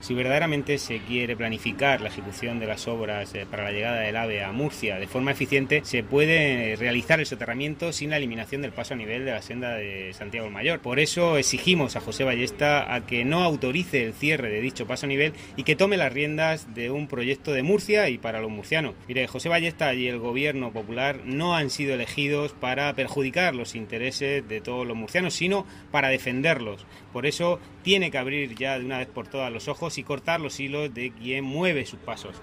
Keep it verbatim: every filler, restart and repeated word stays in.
Si verdaderamente se quiere planificar la ejecución de las obras eh, para la llegada del AVE a Murcia de forma eficiente, se puede realizar el soterramiento sin la eliminación del paso a nivel de la senda de Santiago el Mayor. Por eso exigimos a José Ballesta a que no autorice el cierre de dicho paso a nivel y que tome las riendas de un proyecto de Murcia y para los murcianos. Mire, José Ballesta y el gobierno popular no han sido elegidos para perjudicar los intereses de todos los murcianos, sino para defenderlos. Por eso tiene que abrir ya de una vez por todas los ojos y cortar los hilos de quien mueve sus pasos.